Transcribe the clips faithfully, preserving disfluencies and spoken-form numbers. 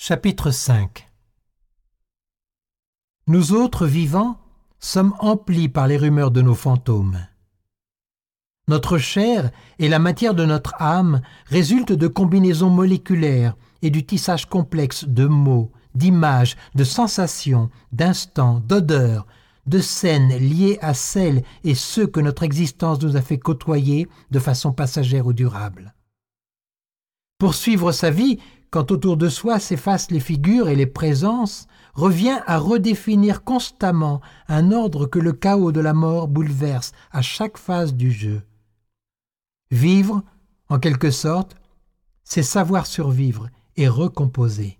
Chapitre cinq. Nous autres vivants sommes emplis par les rumeurs de nos fantômes. Notre chair et la matière de notre âme résultent de combinaisons moléculaires et du tissage complexe de mots, d'images, de sensations, d'instants, d'odeurs, de scènes liées à celles et ceux que notre existence nous a fait côtoyer de façon passagère ou durable. Poursuivre sa vie, quand autour de soi s'effacent les figures et les présences, revient à redéfinir constamment un ordre que le chaos de la mort bouleverse à chaque phase du jeu. Vivre, en quelque sorte, c'est savoir survivre et recomposer.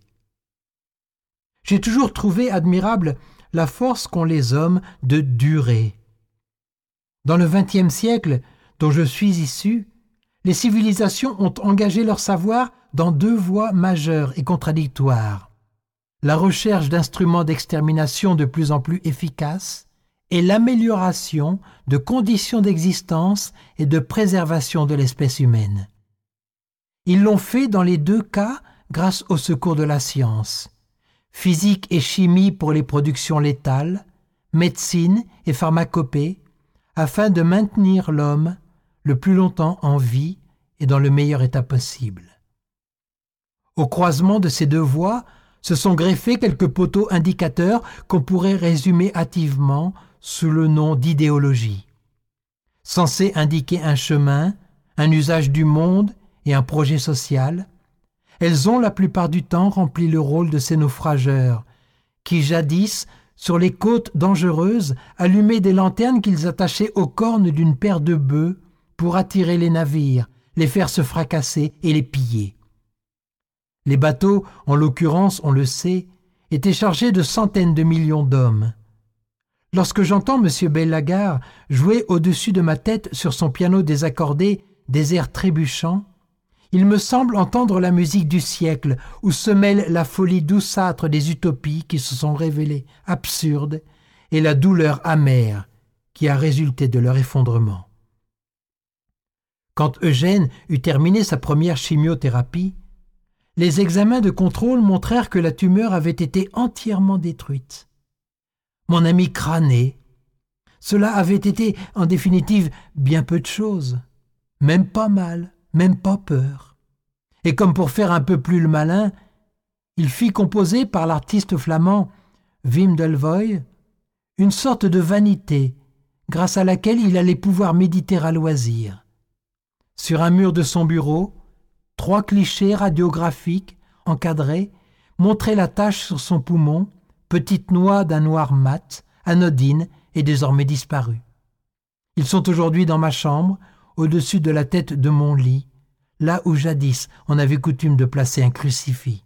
J'ai toujours trouvé admirable la force qu'ont les hommes de durer. Dans le vingtième siècle, dont je suis issu, les civilisations ont engagé leur savoir dans deux voies majeures et contradictoires. La recherche d'instruments d'extermination de plus en plus efficaces et l'amélioration de conditions d'existence et de préservation de l'espèce humaine. Ils l'ont fait dans les deux cas grâce au secours de la science. Physique et chimie pour les productions létales, médecine et pharmacopée, afin de maintenir l'homme le plus longtemps en vie et dans le meilleur état possible. Au croisement de ces deux voies, se sont greffés quelques poteaux indicateurs qu'on pourrait résumer hâtivement sous le nom d'idéologie. Censés indiquer un chemin, un usage du monde et un projet social, elles ont la plupart du temps rempli le rôle de ces naufrageurs qui, jadis, sur les côtes dangereuses, allumaient des lanternes qu'ils attachaient aux cornes d'une paire de bœufs pour attirer les navires, les faire se fracasser et les piller. Les bateaux, en l'occurrence, on le sait, étaient chargés de centaines de millions d'hommes. Lorsque j'entends M. Bellagar jouer au-dessus de ma tête sur son piano désaccordé des airs trébuchants, il me semble entendre la musique du siècle où se mêle la folie douceâtre des utopies qui se sont révélées absurdes et la douleur amère qui a résulté de leur effondrement. Quand Eugène eut terminé sa première chimiothérapie, les examens de contrôle montrèrent que la tumeur avait été entièrement détruite. Mon ami crânait. Cela avait été, en définitive, bien peu de choses. Même pas mal, même pas peur. Et comme pour faire un peu plus le malin, il fit composer par l'artiste flamand Wim Delvoye une sorte de vanité grâce à laquelle il allait pouvoir méditer à loisir. Sur un mur de son bureau, trois clichés radiographiques encadrés montraient la tache sur son poumon, petite noix d'un noir mat, anodine et désormais disparue. Ils sont aujourd'hui dans ma chambre, au-dessus de la tête de mon lit, là où jadis on avait coutume de placer un crucifix.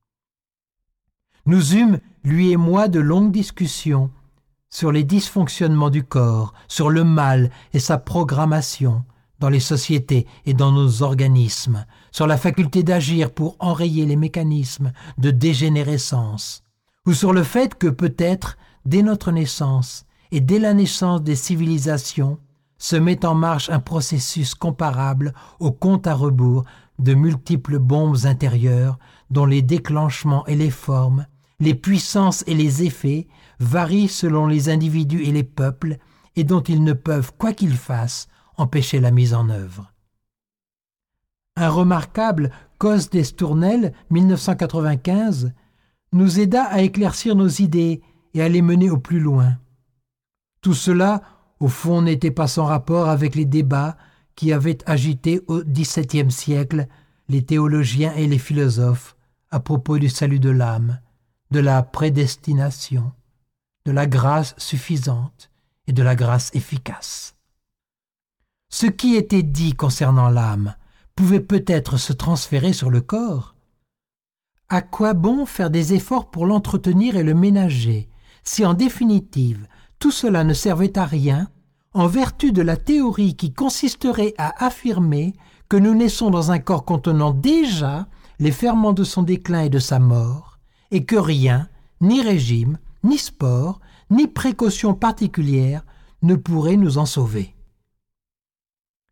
Nous eûmes, lui et moi, de longues discussions sur les dysfonctionnements du corps, sur le mal et sa programmation, dans les sociétés et dans nos organismes, sur la faculté d'agir pour enrayer les mécanismes de dégénérescence, ou sur le fait que peut-être, dès notre naissance et dès la naissance des civilisations, se met en marche un processus comparable au compte à rebours de multiples bombes intérieures dont les déclenchements et les formes, les puissances et les effets varient selon les individus et les peuples et dont ils ne peuvent, quoi qu'ils fassent, empêcher la mise en œuvre. Un remarquable Cos d'Estournel, mille neuf cent quatre-vingt-quinze, nous aida à éclaircir nos idées et à les mener au plus loin. Tout cela, au fond, n'était pas sans rapport avec les débats qui avaient agité au dix-septième siècle les théologiens et les philosophes à propos du salut de l'âme, de la prédestination, de la grâce suffisante et de la grâce efficace. Ce qui était dit concernant l'âme pouvait peut-être se transférer sur le corps. À quoi bon faire des efforts pour l'entretenir et le ménager, si en définitive tout cela ne servait à rien, en vertu de la théorie qui consisterait à affirmer que nous naissons dans un corps contenant déjà les ferments de son déclin et de sa mort, et que rien, ni régime, ni sport, ni précaution particulière ne pourrait nous en sauver.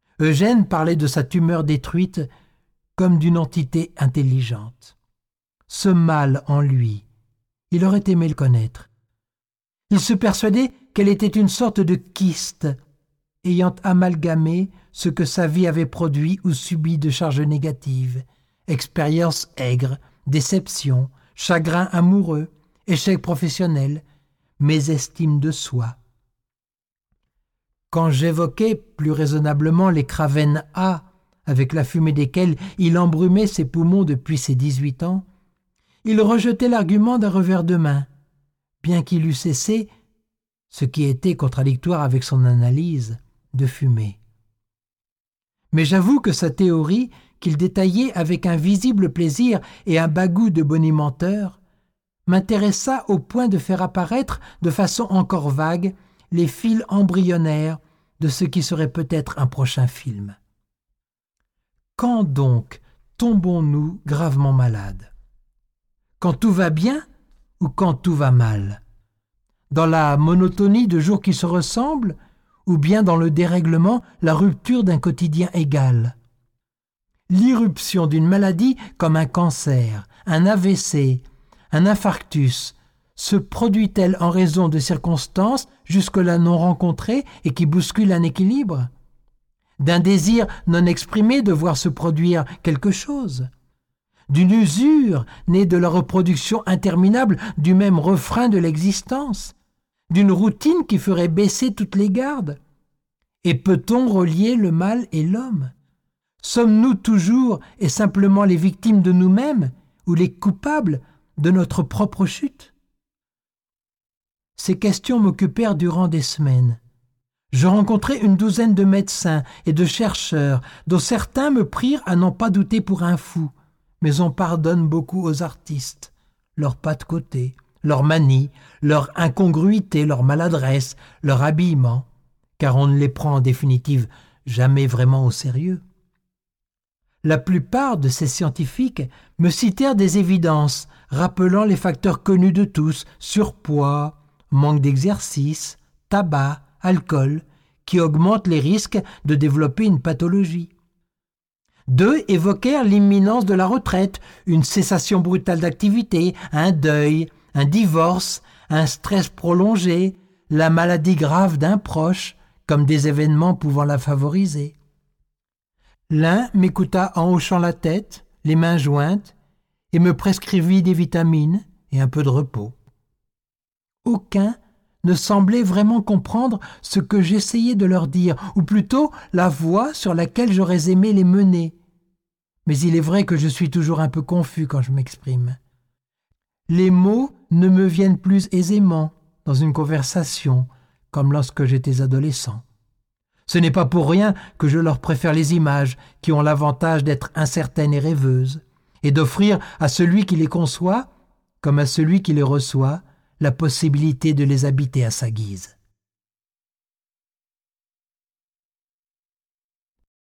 Eugène parlait de sa tumeur détruite comme d'une entité intelligente. ce mal en lui. Il aurait aimé le connaître. Il se persuadait qu'elle était une sorte de kyste, ayant amalgamé ce que sa vie avait produit ou subi de charges négatives, expériences aigres, déceptions, chagrins amoureux, échecs professionnels, mésestime de soi. Quand j'évoquais plus raisonnablement les Craven A, avec la fumée desquels il embrumait ses poumons depuis ses dix-huit ans, il rejetait l'argument d'un revers de main, bien qu'il eût cessé, ce qui était contradictoire avec son analyse, de fumer. Mais j'avoue que sa théorie, qu'il détaillait avec un visible plaisir et un bagout de bonimenteur, m'intéressa au point de faire apparaître de façon encore vague les fils embryonnaires de ce qui serait peut-être un prochain film. Quand donc tombons-nous gravement malades? Quand tout va bien ou quand tout va mal? Dans la monotonie de jours qui se ressemblent ou bien dans le dérèglement, la rupture d'un quotidien égal? L'irruption d'une maladie comme un cancer, un A V C, un infarctus, se produit-elle en raison de circonstances jusque-là non rencontrées et qui bousculent un équilibre? D'un désir non exprimé de voir se produire quelque chose? D'une usure née de la reproduction interminable du même refrain de l'existence? D'une routine qui ferait baisser toutes les gardes? Et peut-on relier le mal et l'homme? Sommes-nous toujours et simplement les victimes de nous-mêmes ou les coupables de notre propre chute? Ces questions m'occupèrent durant des semaines. Je rencontrai une douzaine de médecins et de chercheurs, dont certains me prirent à n'en pas douter pour un fou, mais on pardonne beaucoup aux artistes, leurs pas de côté, leurs manies, leur incongruité, leur maladresse, leur habillement, car on ne les prend en définitive jamais vraiment au sérieux. La plupart de ces scientifiques me citèrent des évidences rappelant les facteurs connus de tous, surpoids, manque d'exercice, tabac, alcool, qui augmentent les risques de développer une pathologie. Deux évoquèrent l'imminence de la retraite, une cessation brutale d'activité, un deuil, un divorce, un stress prolongé, la maladie grave d'un proche, comme des événements pouvant la favoriser. L'un m'écouta en hochant la tête, les mains jointes, et me prescrivit des vitamines et un peu de repos. Aucun ne semblait vraiment comprendre ce que j'essayais de leur dire, ou plutôt la voie sur laquelle j'aurais aimé les mener. Mais il est vrai que je suis toujours un peu confus quand je m'exprime. Les mots ne me viennent plus aisément dans une conversation, comme lorsque j'étais adolescent. Ce n'est pas pour rien que je leur préfère les images qui ont l'avantage d'être incertaines et rêveuses, et d'offrir à celui qui les conçoit, comme à celui qui les reçoit, la possibilité de les habiter à sa guise.